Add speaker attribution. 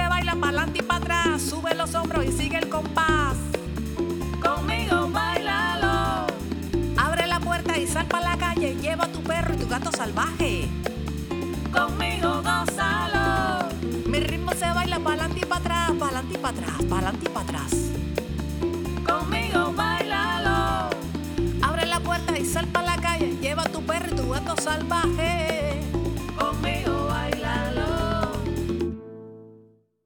Speaker 1: se baila pa'lante y para atrás. Sube los hombros y sigue el compás. Conmigo bailalo. Abre la puerta y sal para la calle. Lleva a tu perro y tu gato salvaje. Conmigo gózalo. Mi ritmo se baila pa'lante y para atrás, pa'lante y para atrás, pa'lante y para atrás.